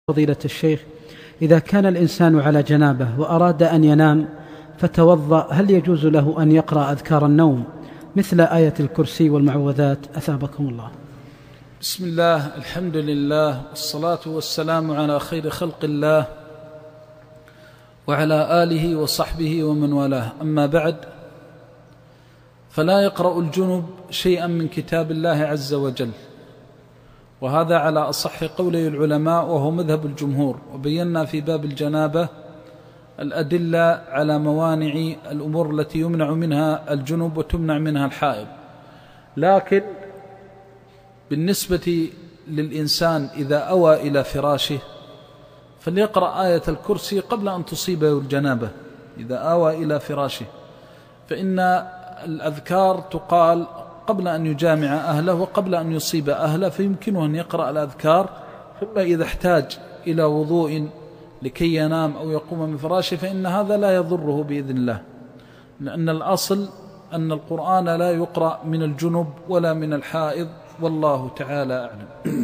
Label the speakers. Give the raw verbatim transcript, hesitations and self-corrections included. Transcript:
Speaker 1: فضيلة الشيخ، إذا كان الإنسان على جنابه وأراد أن ينام فتوضأ، هل يجوز له أن يقرأ أذكار النوم مثل آية الكرسي والمعوذات؟ أثابكم الله.
Speaker 2: بسم الله، الحمد لله، والصلاة والسلام على خير خلق الله وعلى آله وصحبه ومن والاه، أما بعد، فلا يقرأ الجنب شيئا من كتاب الله عز وجل، وهذا على أصح قولي العلماء وهو مذهب الجمهور. وبينا في باب الجنابة الأدلة على موانع الأمور التي يمنع منها الجنب وتمنع منها الحائض. لكن بالنسبة للإنسان إذا أوى إلى فراشه فليقرأ آية الكرسي قبل أن تصيبه الجنابة. إذا آوى إلى فراشه فإن الأذكار تقال قبل أن يجامع أهله وقبل أن يصيب أهله، فيمكنه أن يقرأ الأذكار، ثم إذا احتاج إلى وضوء لكي ينام أو يقوم من فراشه فإن هذا لا يضره بإذن الله، لأن الأصل أن القرآن لا يقرأ من الجنب ولا من الحائض، والله تعالى أعلم.